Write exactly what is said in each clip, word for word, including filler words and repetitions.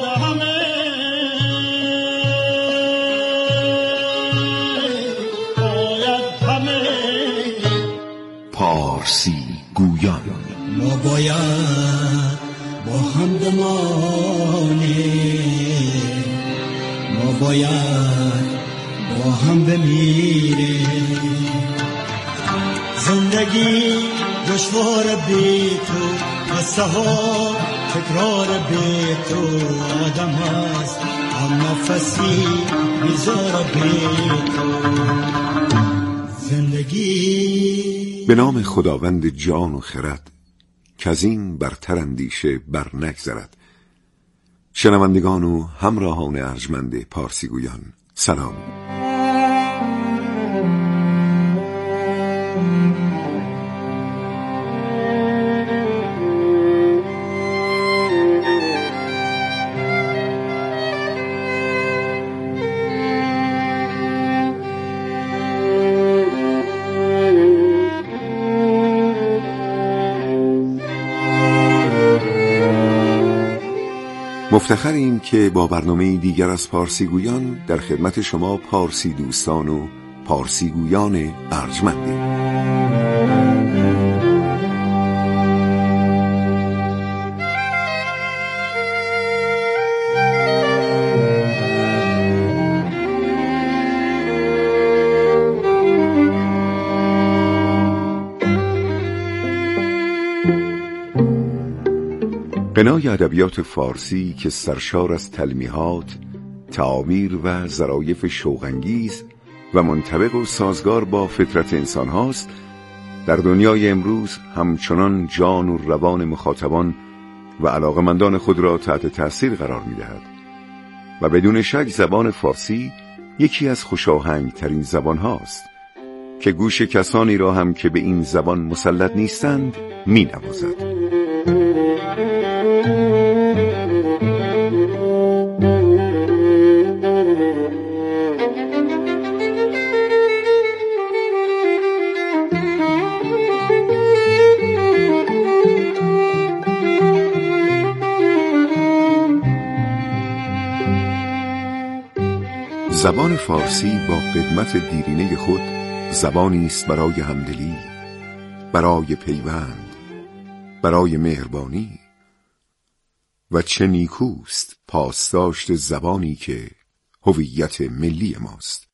همه باید همه پارسی گویان. ما باید با هم بمانیم، ما باید با هم بمیریم. زندگی دشوار بی تو، قصه ها تکرار بی تو. آدم هست هم نفسی بیزار بی تو. زندگی به نام خداوند جان و خرد که از این برتر اندیشه بر نگذرد. شنوندگان و همراهان ارجمند پارسی گویان، سلام. مفتخریم که با برنامه دیگر از پارسی گویان در خدمت شما پارسی دوستان و پارسی گویان ارجمندیم. غنای ادبیات فارسی که سرشار از تلمیحات، تعابیر و ظرایف شوق‌انگیز و منطبق و سازگار با فطرت انسان هاست، در دنیای امروز همچنان جان و روان مخاطبان و علاقمندان خود را تحت تأثیر قرار می دهد و بدون شک زبان فارسی یکی از خوشاهنگ ترین زبان هاست که گوش کسانی را هم که به این زبان مسلط نیستند می نوازد. زبان فارسی با قدمت دیرینه خود زبانی است برای همدلی، برای پیوند، برای مهربانی و چه نیکوست پاسداشت زبانی که هویت ملی ماست.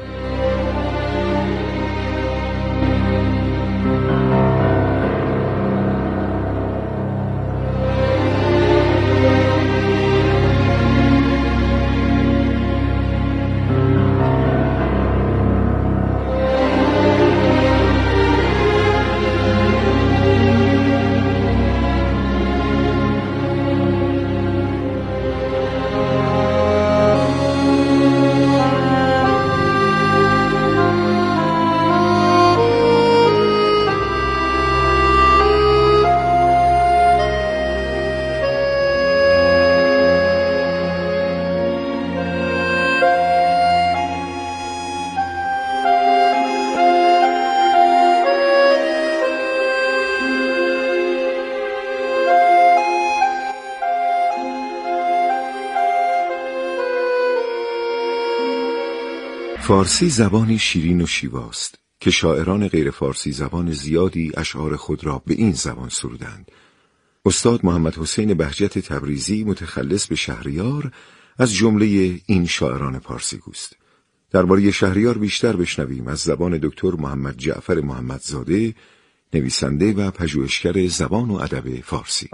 فارسی زبانی شیرین و شیواست که شاعران غیر فارسی زبان زیادی اشعار خود را به این زبان سرودند. استاد محمد حسین بهجت تبریزی متخلص به شهریار از جمله این شاعران پارسی گوست. درباره شهریار بیشتر بشنویم از زبان دکتر محمد جعفر محمدزاده، نویسنده و پژوهشگر زبان و ادب فارسی.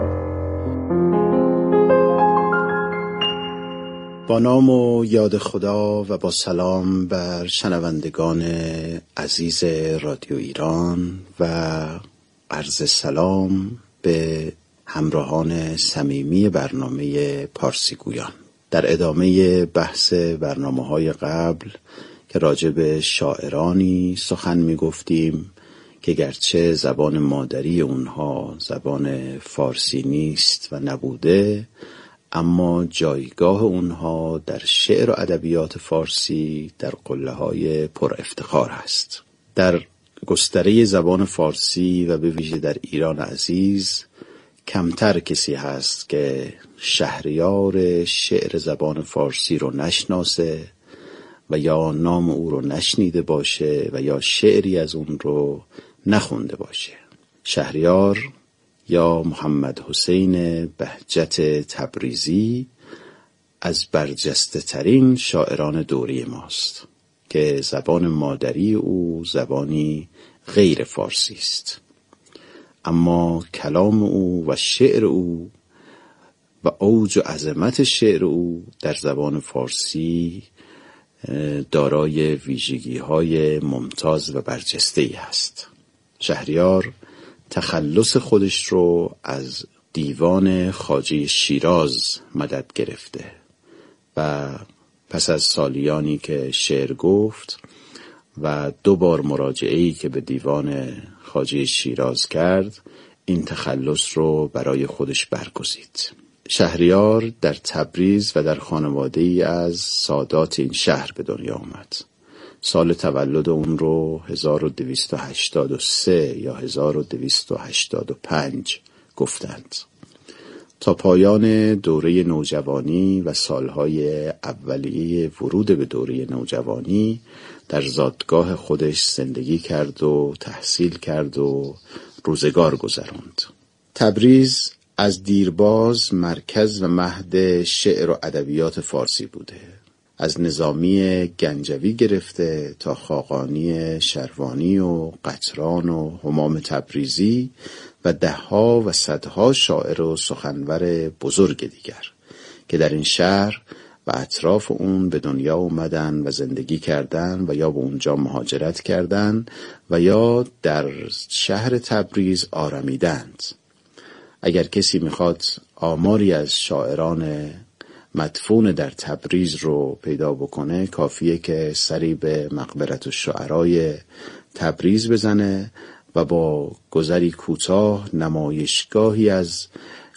با نام و یاد خدا و با سلام بر شنوندگان عزیز رادیو ایران و عرض سلام به همراهان صمیمی برنامه پارسی گویان. در ادامه بحث برنامه‌های قبل که راجع به شاعرانی سخن می گفتیم که گرچه زبان مادری اونها زبان فارسی نیست و نبوده، اما جایگاه اونها در شعر و ادبیات فارسی در قله‌های پر افتخار است. در گستره زبان فارسی و به ویژه در ایران عزیز کمتر کسی هست که شهریار شعر زبان فارسی رو نشناسه و یا نام او رو نشنیده باشه و یا شعری از اون رو نخونده باشه. شهریار یا محمد حسین بهجت تبریزی از برجسته ترین شاعران دوری ماست که زبان مادری او زبانی غیر فارسی است، اما کلام او و شعر او و اوج و عظمت شعر او در زبان فارسی دارای ویژگی‌های ممتاز و برجسته‌ای است. شهریار تخلص خودش رو از دیوان خواجه شیراز مدد گرفته و پس از سالیانی که شعر گفت و دو بار مراجعه‌ای که به دیوان خواجه شیراز کرد، این تخلص رو برای خودش برگزید. شهریار در تبریز و در خانواده‌ای از سادات این شهر به دنیا آمد. سال تولد اون رو هزار و دویست و هشتاد و سه یا هزار و دویست و هشتاد و پنج گفتند. تا پایان دوره نوجوانی و سالهای اولیه ورود به دوره نوجوانی در زادگاه خودش زندگی کرد و تحصیل کرد و روزگار گذراند. تبریز از دیرباز مرکز و مهد شعر و ادبیات فارسی بوده. از نظامی گنجوی گرفته تا خاقانی شروانی و قطران و همام تبریزی و دهها و صدها شاعر و سخنور بزرگ دیگر که در این شهر و اطراف اون به دنیا اومدن و زندگی کردن و یا به اونجا مهاجرت کردن و یا در شهر تبریز آرمیدند. اگر کسی میخواد آماری از شاعران مدفون در تبریز رو پیدا بکنه، کافیه که سری به مقبرة الشعرای تبریز بزنه و با گذری کوتاه نمایشگاهی از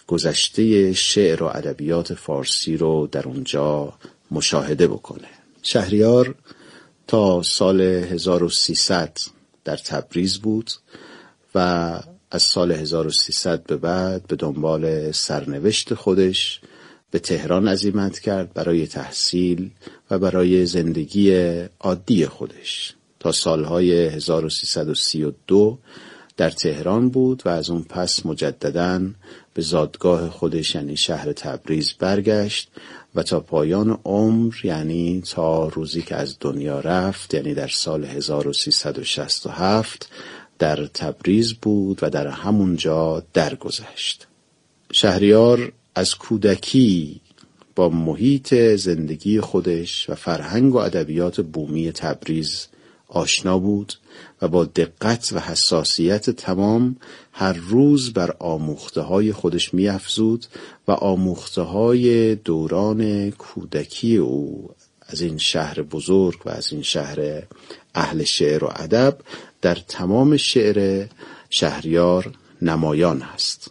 گذشته شعر و ادبیات فارسی رو در اونجا مشاهده بکنه. شهریار تا سال هزار و سیصد در تبریز بود و از سال هزار و سیصد به بعد به دنبال سرنوشت خودش به تهران عزیمت کرد برای تحصیل و برای زندگی عادی خودش. تا سالهای هزار و سیصد و سی و دو در تهران بود و از اون پس مجدداً به زادگاه خودش یعنی شهر تبریز برگشت و تا پایان عمر، یعنی تا روزی که از دنیا رفت، یعنی در سال هزار و سیصد و شصت و هفت در تبریز بود و در همونجا درگذشت. شهریار از کودکی با محیط زندگی خودش و فرهنگ و ادبیات بومی تبریز آشنا بود و با دقت و حساسیت تمام هر روز بر آموخته‌های خودش می‌افزود و آموخته‌های دوران کودکی او از این شهر بزرگ و از این شهر اهل شعر و ادب در تمام شعر شهریار نمایان است.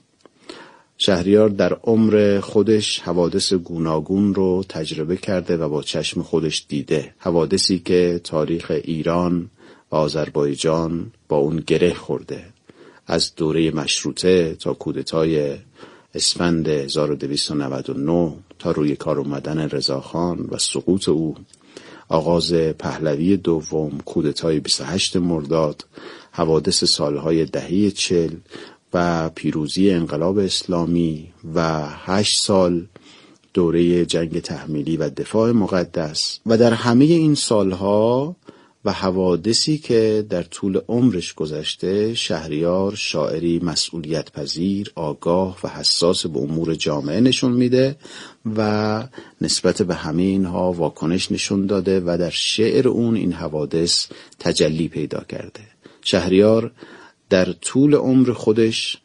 شهریار در عمر خودش حوادث گوناگون رو تجربه کرده و با چشم خودش دیده. حوادثی که تاریخ ایران و آذربایجان با اون گره خورده. از دوره مشروطه تا کودتای اسفند هزار و دویست و نود و نه تا روی کار اومدن رضاخان و سقوط او، آغاز پهلوی دوم، کودتای بیست و هشتم مرداد، حوادث سالهای دهه چل و پیروزی انقلاب اسلامی و هشت سال دوره جنگ تحمیلی و دفاع مقدس و در همه این سالها و حوادثی که در طول عمرش گذشته، شهریار شاعری مسئولیت پذیر، آگاه و حساس به امور جامعه نشون میده و نسبت به همه اینها واکنش نشون داده و در شعر اون این حوادث تجلی پیدا کرده. شهریار در طول عمر خودش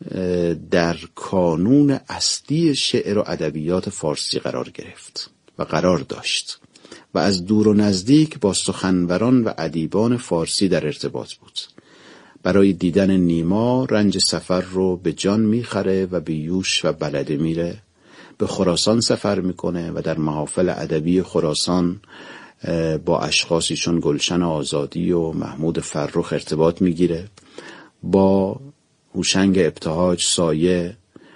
در کانون اصلی شعر و ادبیات فارسی قرار گرفت و قرار داشت و از دور و نزدیک با سخنوران و ادیبان فارسی در ارتباط بود. برای دیدن نیما رنج سفر رو به جان میخره و به یوش و بلده میره. به خراسان سفر میکنه و در محافل ادبی خراسان با اشخاصی چون گلشن آزادی و محمود فرخ ارتباط میگیره. با هوشنگ ابتهاج سایه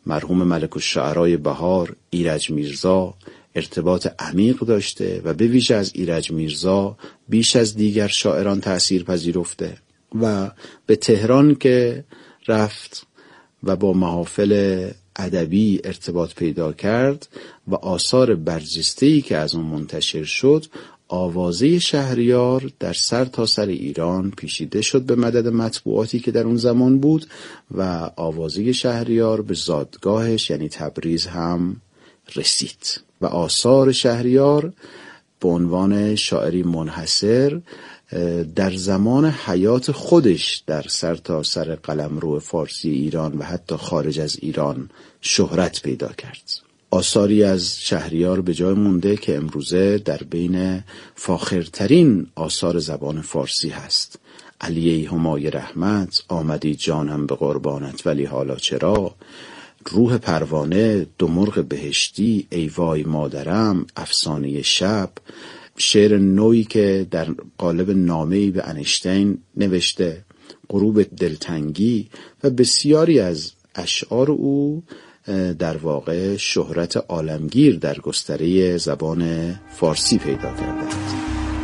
مرحوم ملک الشعرای بهار ایرج میرزا ارتباط عمیق داشته و به ویژه از ایرج میرزا بیش از دیگر شاعران تأثیر پذیرفته و به تهران که رفت و با محافل ادبی ارتباط پیدا کرد و آثار برجسته‌ای که از اون منتشر شد، آوازه شهریار در سر تا سر ایران پیچیده شد به مدد مطبوعاتی که در اون زمان بود و آوازه شهریار به زادگاهش یعنی تبریز هم رسید و آثار شهریار به عنوان شاعری منحصر در زمان حیات خودش در سر تا سر قلمرو فارسی ایران و حتی خارج از ایران شهرت پیدا کرد. آثاری از شهریار به جای مونده که امروزه در بین فاخرترین آثار زبان فارسی هست. علیه همای رحمت، آمدی جانم به قربانت ولی حالا چرا، روح پروانه، دو مرغ بهشتی، ای وای مادرم، افسانه شب، شعر نوعی که در قالب نامه‌ای به انیشتین نوشته، غروب دلتنگی و بسیاری از اشعار او در واقع شهرت عالمگیر در گستره زبان فارسی پیدا کردند.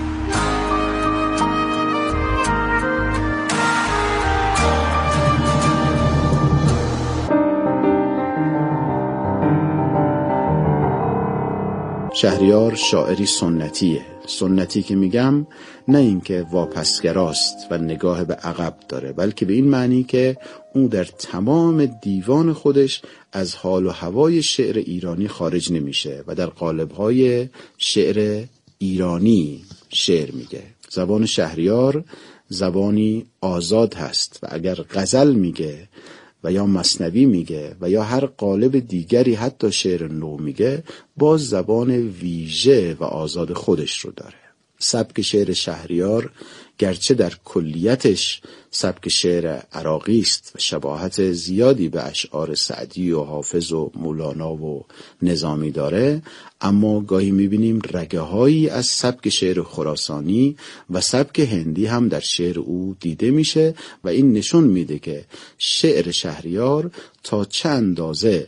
شهریار شاعری سنتیه. سنتی که میگم نه اینکه واپسگراست و نگاه به عقب داره، بلکه به این معنی که او در تمام دیوان خودش از حال و هوای شعر ایرانی خارج نمیشه و در قالب‌های شعر ایرانی شعر میگه. زبان شهریار زبانی آزاد هست و اگر غزل میگه و یا مثنوی میگه و یا هر قالب دیگری حتی شعر نو میگه، باز زبان ویژه و آزاد خودش رو داره. سبک شعر شهریار گرچه در کلیتش سبک شعر عراقی است و شباهت زیادی به اشعار سعدی و حافظ و مولانا و نظامی داره، اما گاهی میبینیم رگه هایی از سبک شعر خراسانی و سبک هندی هم در شعر او دیده میشه و این نشون میده که شعر شهریار تا چه اندازه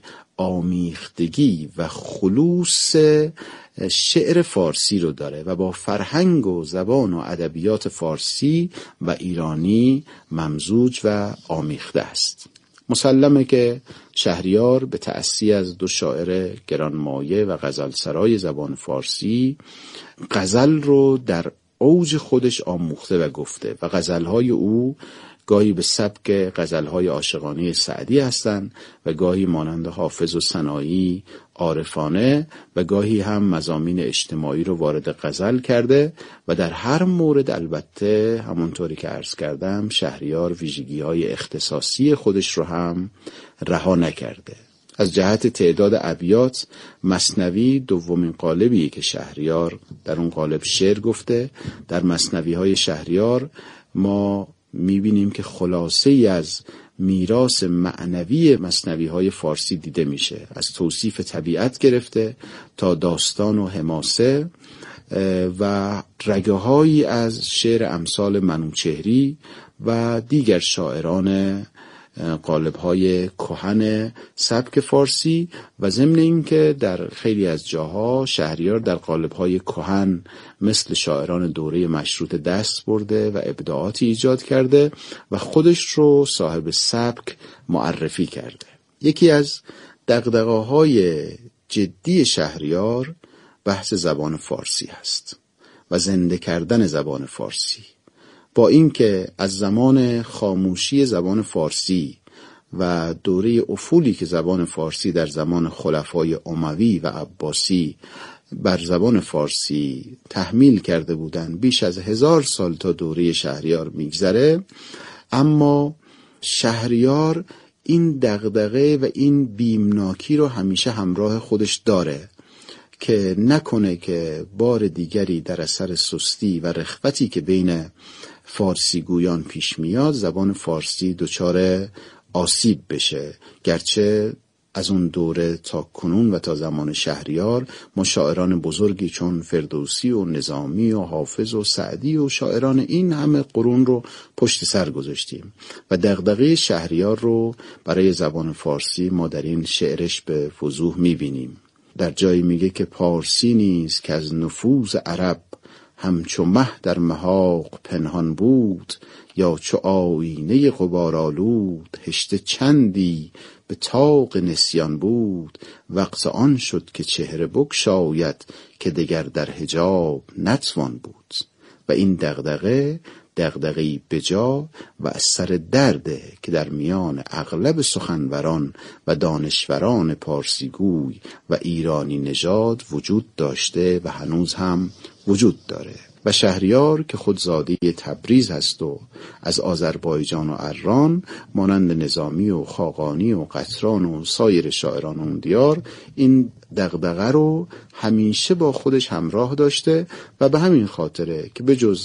آمیختگی و خلوص شعر فارسی رو داره و با فرهنگ و زبان و ادبیات فارسی و ایرانی ممزوج و آمیخته است. مسلمه که شهریار به تأسی از دو شاعر گرانمایه و غزلسرای زبان فارسی غزل رو در اوج خودش آموخته و گفته و غزلهای او گاهی به سبک غزلهای عاشقانه سعدی هستند و گاهی مانند حافظ و سنایی عارفانه و گاهی هم مضامین اجتماعی رو وارد غزل کرده و در هر مورد البته همونطوری که عرض کردم شهریار ویژگی‌های اختصاصی خودش رو هم رها نکرده. از جهت تعداد ابیات مثنوی دومین قالبی که شهریار در اون قالب شعر گفته. در مثنوی‌های شهریار ما میبینیم که خلاصه ای از میراث معنوی مثنوی‌های فارسی دیده میشه، از توصیف طبیعت گرفته تا داستان و حماسه و رگه‌هایی از شعر امثال منوچهری و دیگر شاعران قالب‌های کهن سبک فارسی و ضمن این که در خیلی از جاها شهریار در قالب‌های کهن مثل شاعران دوره مشروطه دست برده و ابداعاتی ایجاد کرده و خودش رو صاحب سبک معرفی کرده. یکی از دغدغه‌های جدی شهریار بحث زبان فارسی هست و زنده کردن زبان فارسی، با اینکه از زمان خاموشی زبان فارسی و دوره افولی که زبان فارسی در زمان خلفای اموی و عباسی بر زبان فارسی تحمیل کرده بودند بیش از هزار سال تا دوره شهریار میگذره، اما شهریار این دغدغه و این بیمناکی رو همیشه همراه خودش داره که نکنه که بار دیگری در اثر سستی و رخوتی که بین فارسی گویان پیش میاد زبان فارسی دچار آسیب بشه. گرچه از اون دوره تا کنون و تا زمان شهریار ما شاعران بزرگی چون فردوسی و نظامی و حافظ و سعدی و شاعران این همه قرون رو پشت سر گذاشتیم و دغدغه شهریار رو برای زبان فارسی ما در این شعرش به وضوح میبینیم. در جایی میگه که پارسی نیست که از نفوذ عرب همچو مه در محاق پنهان بود، یا چو آینه غبارآلود هشته چندی به طاق نسیان بود. وقت آن شد که چهره بگشاید که دگر در حجاب نتوان بود. و این دغدغه دغدغه‌ای بجا و از سر درده که در میان اغلب سخنوران و دانشوران پارسیگوی و ایرانی نژاد وجود داشته و هنوز هم وجود داره. و شهریار که خود زاده تبریز هست و از آذربایجان و اران مانند نظامی و خاقانی و قطران و سایر شاعران اون دیار این دغدغه رو همیشه با خودش همراه داشته و به همین خاطره که به جز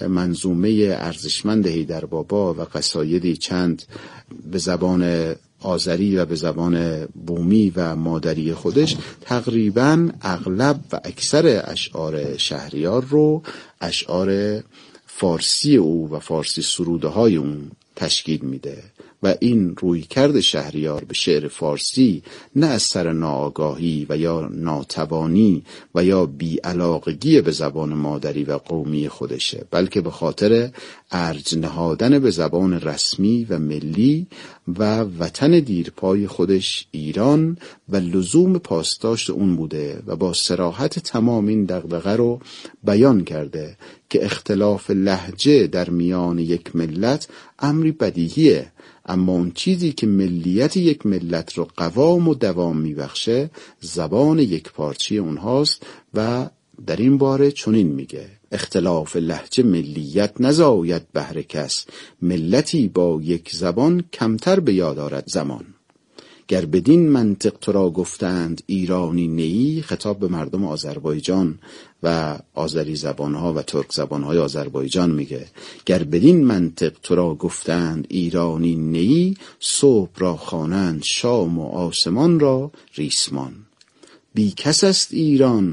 منظومه ارزشمند حیدربابا و قصایدی چند به زبان آذری و به زبان بومی و مادری خودش تقریباً اغلب و اکثر اشعار شهریار رو اشعار فارسی او و فارسی سروده های اون تشکیل میده و این رویکرد شهریار به شعر فارسی نه از سر ناآگاهی و یا ناتوانی و یا بی‌علاقگی به زبان مادری و قومی خودشه، بلکه به خاطر ارج نهادن به زبان رسمی و ملی و وطن دیرپای خودش ایران و لزوم پاسداشت اون بوده و با صراحت تمام این دغدغه رو بیان کرده که اختلاف لهجه در میان یک ملت امری بدیهیه، اما اون چیزی که ملیت یک ملت رو قوام و دوام میبخشه زبان یک پارچی اونهاست و در این باره چنین میگه: اختلاف لهجه ملیت نزاید بهر کس، ملتی با یک زبان کمتر به یاد آرد زمان. گر بدین منطق تو را گفتند ایرانی نیی، خطاب به مردم آذربایجان و آذری زبانها و ترک زبانهای آذربایجان میگه گر بدین منطق تو را گفتند ایرانی نیی، صبح را خوانند شام و آسمان را ریسمان. بی کس است ایران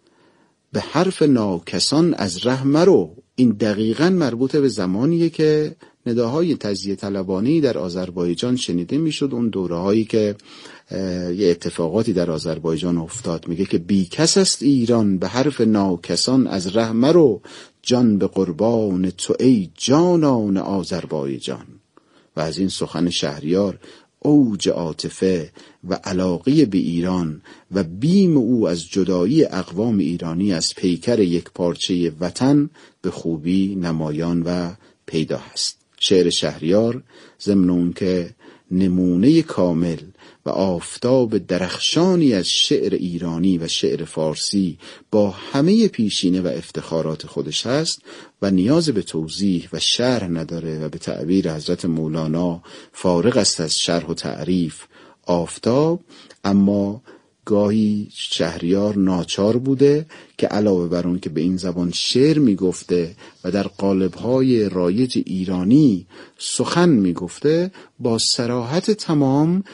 به حرف ناکسان از ره مرو. این دقیقاً مربوط به زمانیه که نداهای تجزیه طلبانه‌ای در آذربایجان شنیده میشد، اون دوره‌هایی که یه اتفاقاتی در آذربایجان افتاد. میگه که بی کس است ایران به حرف ناکسان از ره مرو، جان به قربان تو ای جانان آذربایجان. و از این سخن شهریار اوج عاطفه و علاقه به ایران و بیم او از جدایی اقوام ایرانی از پیکر یک پارچه وطن به خوبی نمایان و پیدا هست. شعر شهریار ضمن اون که نمونه کامل و آفتاب درخشانی از شعر ایرانی و شعر فارسی با همه پیشینه و افتخارات خودش هست و نیاز به توضیح و شرح نداره و به تعبیر حضرت مولانا فارغ است از شرح و تعریف آفتاب. اما گاهی شهریار ناچار بوده که علاوه بر اون که به این زبان شعر میگفته و در قالب‌های رایج ایرانی سخن میگفته، با صراحت تمام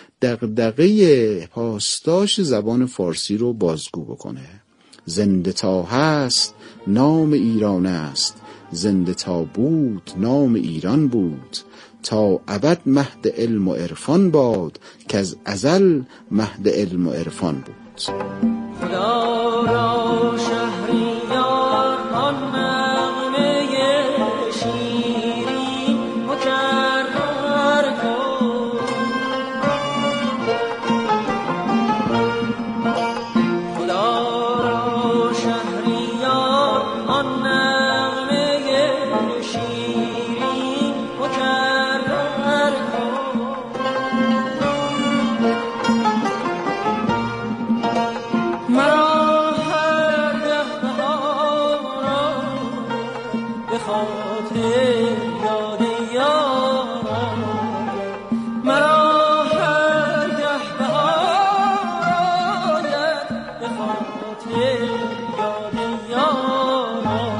دغدغه پاسداشت زبان فارسی رو بازگو بکنه. زنده تا هست نام ایران است، زنده تا بود نام ایران بود. تا ابد مهد علم و عرفان باد، که از ازل مهد علم و عرفان بود. خدا را شهریار آن نغمه شیرین مکرر کن. خدا را شهریار آن نغمه شیرین مکرر کن. مرا هر ده بهارا به خاطر یاد یارم، مرا هر ده بهارا به خاطر یاد یارم.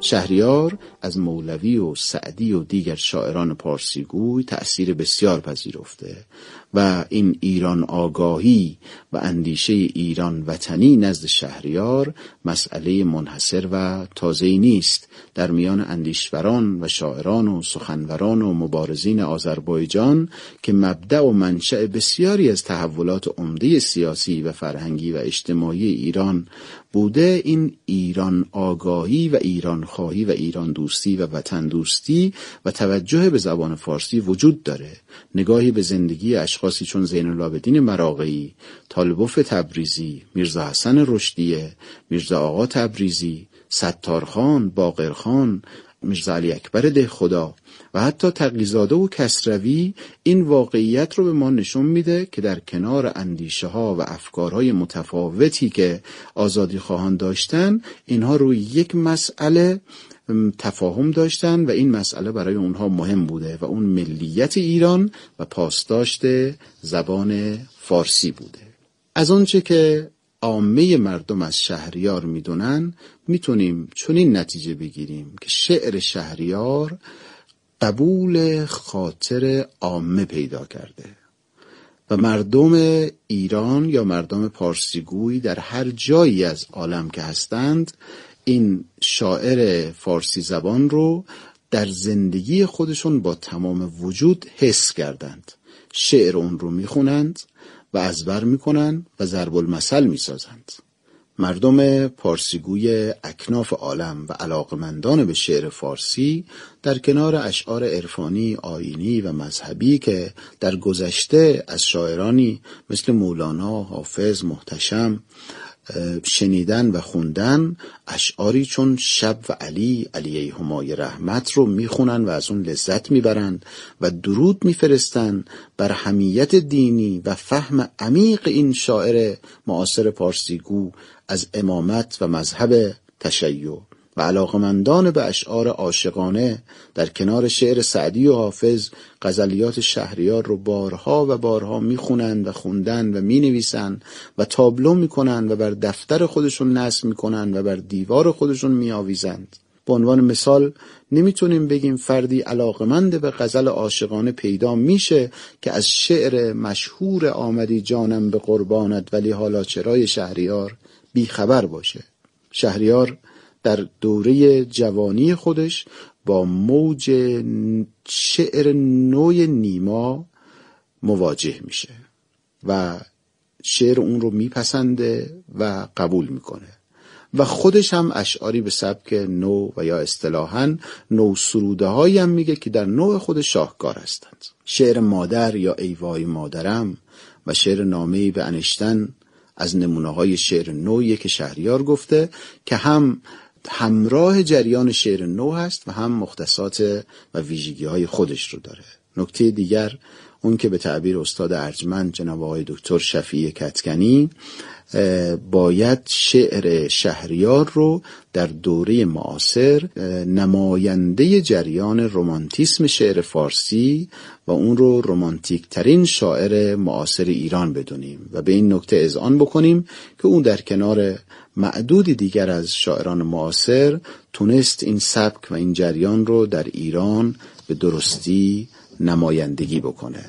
شهریار از مولوی و سعدی و دیگر شاعران پارسیگوی تأثیر بسیار پذیرفته و این ایران آگاهی و اندیشه ایران وطنی نزد شهریار مسئله منحصر و تازه‌ای نیست. در میان اندیشوران و شاعران و سخنوران و مبارزین آذربایجان که مبدأ و منشأ بسیاری از تحولات عمده سیاسی و فرهنگی و اجتماعی ایران بوده، این ایران آگاهی و ایران خواهی و ایران دوستی و وطن دوستی و توجه به زبان فارسی وجود داره. نگاهی به زندگی اشخاصی چون زین العابدین مراغه‌ای، طالبوف تبریزی، میرزا حسن رشدیه، میرزا آقا تبریزی، ستارخان، باقرخان، میرزا علی اکبر دهخدا و حتی تقی‌زاده و کسروی این واقعیت رو به ما نشون میده که در کنار اندیشه ها و افکارهای متفاوتی که آزادی خواهان داشتن، اینها روی یک مسئله تفاهم داشتن و این مسئله برای اونها مهم بوده و اون ملیت ایران و پاسداشت زبان فارسی بوده. از اونچه که عامه مردم از شهریار میدونن میتونیم چنین نتیجه بگیریم که شعر شهریار قبول خاطر عامه پیدا کرده و مردم ایران یا مردم پارسیگوی در هر جایی از عالم که هستند این شاعر فارسی زبان رو در زندگی خودشون با تمام وجود حس کردند. شعر اون رو میخونند و ازبر میکنن و ضرب المثل میسازند. مردم پارسیگوی اکناف عالم و علاقمندان به شعر فارسی در کنار اشعار عرفانی، آیینی و مذهبی که در گذشته از شاعرانی مثل مولانا، حافظ، محتشم شنیدن و خوندن، اشعاری چون شب و علی علیهما رحمت رو میخونن و از اون لذت میبرن و درود میفرستن بر حمیت دینی و فهم عمیق این شاعر معاصر پارسیگو از امامت و مذهب تشیع و علاقمندان به اشعار عاشقانه در کنار شعر سعدی و حافظ غزلیات شهریار رو بارها و بارها میخونن و خوندن و مینویسن و تابلو میکنن و بر دفتر خودشون نصب میکنن و بر دیوار خودشون میآویزند. به عنوان مثال نمیتونیم بگیم فردی علاقمند به غزل عاشقانه پیدا میشه که از شعر مشهور آمدی جانم به قربانت ولی حالا چرای شهریار بیخبر باشه. شهریار در دوره جوانی خودش با موج شعر نوع نیما مواجه میشه و شعر اون رو میپسنده و قبول میکنه و خودش هم اشعاری به سبک نو و یا اصطلاحاً نو سروده هایی هم میگه که در نوع خود شاهکار هستند. شعر مادر یا ای وای مادرم و شعر نامه‌ای به انشتن از نمونه های شعر نویی که شهریار گفته که هم همراه جریان شعر نو هست و هم مختصات و ویژگی های خودش رو داره. نکته دیگر اون که به تعبیر استاد ارجمند جناب آقای دکتر شفیع کتکنی باید شعر شهریار رو در دوره معاصر نماینده جریان رمانتیسم شعر فارسی و اون رو رمانتیک ترین شاعر معاصر ایران بدونیم و به این نکته اذعان بکنیم که اون در کنار معدودی دیگر از شاعران معاصر تونست این سبک و این جریان رو در ایران به درستی نمایندگی بکنه.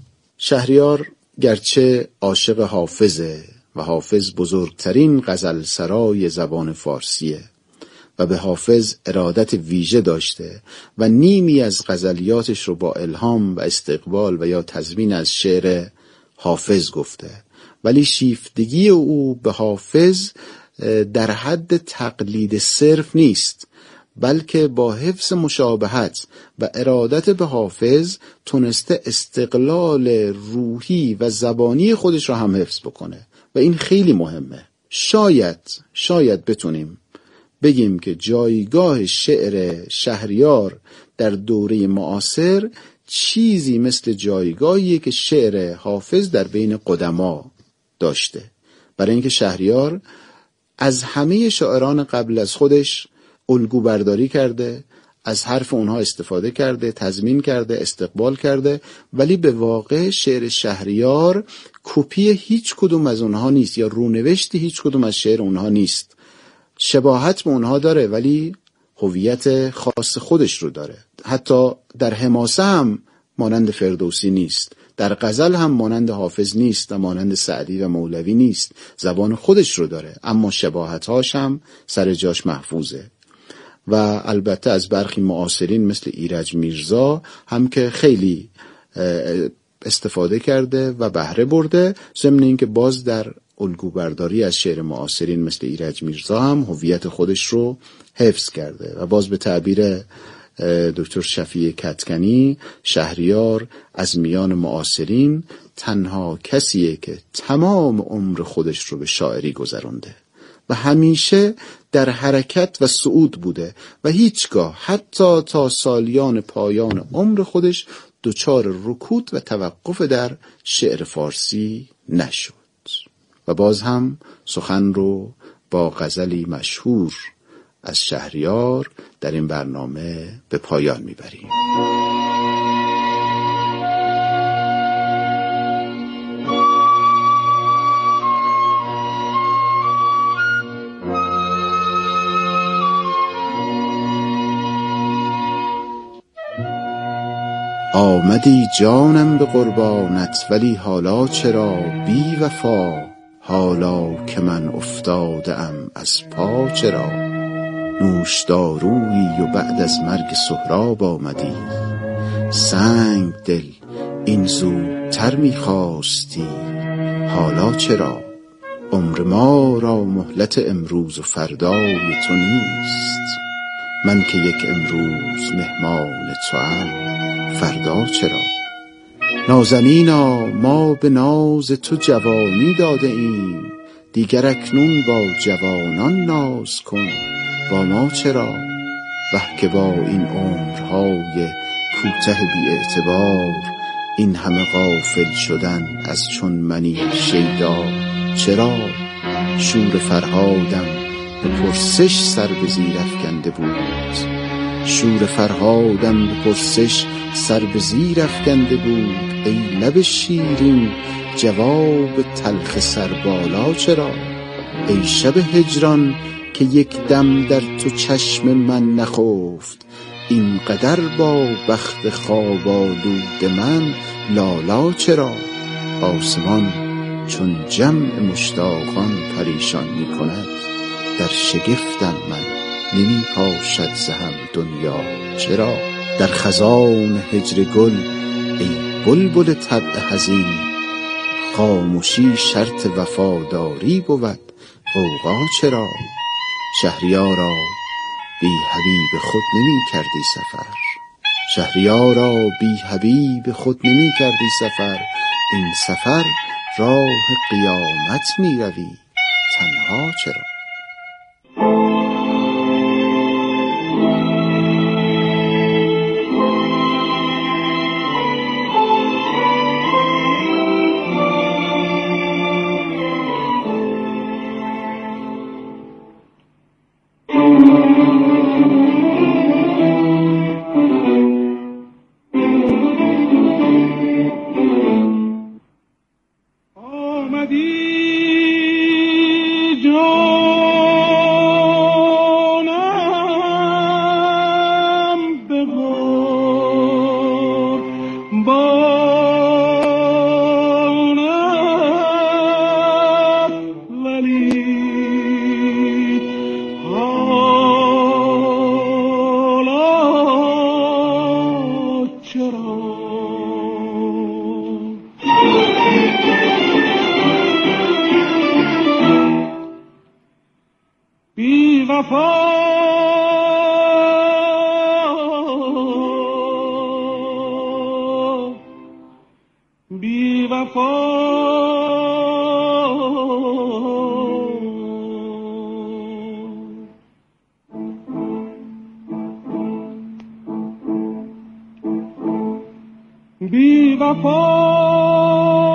شهریار گرچه عاشق حافظه و حافظ بزرگترین غزل سرای زبان فارسیه و به حافظ ارادت ویژه داشته و نیمی از غزلیاتش رو با الهام و استقبال و یا تضمین از شعر حافظ گفته، ولی شیفتگی او به حافظ در حد تقلید صرف نیست، بلکه با حفظ مشابهت و ارادت به حافظ تونسته استقلال روحی و زبانی خودش رو هم حفظ بکنه و این خیلی مهمه. شاید شاید بتونیم بگیم که جایگاه شعر شهریار در دوره معاصر چیزی مثل جایگاهی که شعر حافظ در بین قدما داشته، برای اینکه شهریار از همه شاعران قبل از خودش الگو برداری کرده، از حرف اونها استفاده کرده، تضمین کرده، استقبال کرده، ولی به واقع شعر شهریار کپی هیچ کدوم از اونها نیست یا رونوشت هیچ کدوم از شعر اونها نیست. شباهت به اونها داره ولی هویت خاص خودش رو داره. حتی در حماسه هم مانند فردوسی نیست، در غزل هم مانند حافظ نیست و مانند سعدی و مولوی نیست. زبان خودش رو داره، اما شباهت‌هاش هم سر جاش محفوظه. و البته از برخی معاصرین مثل ایرج میرزا هم که خیلی استفاده کرده و بهره برده، ضمن این که باز در الگوبرداری از شعر معاصرین مثل ایرج میرزا هم هویت خودش رو حفظ کرده. و باز به تعبیر دکتر شفیع کدکنی، شهریار از میان معاصرین تنها کسیه که تمام عمر خودش رو به شاعری گذرونده و همیشه در حرکت و صعود بوده و هیچگاه حتی تا سالیان پایان عمر خودش دچار رکود و توقف در شعر فارسی نشد. و باز هم سخن رو با غزلی مشهور از شهریار در این برنامه به پایان میبریم. آمدی جانم به قربانت، ولی حالا چرا بی وفا؟ حالا که من افتاده ام از پا چرا؟ نوشدارویی و بعد از مرگ سهراب آمدی، سنگ دل این زودتر می‌خواستی، حالا چرا؟ عمر ما را مهلت امروز و فردای تو نیست، من که یک امروز مهمان توام، فردا چرا؟ نازنینا ما به ناز تو جوانی داده ایم، دیگر اکنون با جوانان ناز کن، با ما چرا؟ وه که با این عمرهای کوته بی اعتبار، این همه غافل شدن از چون منی شیدا چرا؟ شور فرهادم به پرسش سر به زیر افکنده بود، شور فرهادم به پرسش سر به زیر افکنده بود، ای لب شیرین جواب تلخ سربالا چرا؟ ای شب هجران که یک دم در تو چشم من نخفت، اینقدر با بخت خواب آلود من لالا چرا؟ آسمان چون جمع مشتاقان پریشان می کند، در شگفتم من نمی پاشد ز هم دنیا چرا؟ در خزان هجر گل ای بلبل طبع حزین، خاموشی شرط وفاداری بود، غوغا چرا؟ شهریارا بی حبیب خود نمی کردی سفر، شهریارا بی حبیب خود نمی کردی سفر، این سفر راه قیامت می روی، تنها چرا؟ بی وفا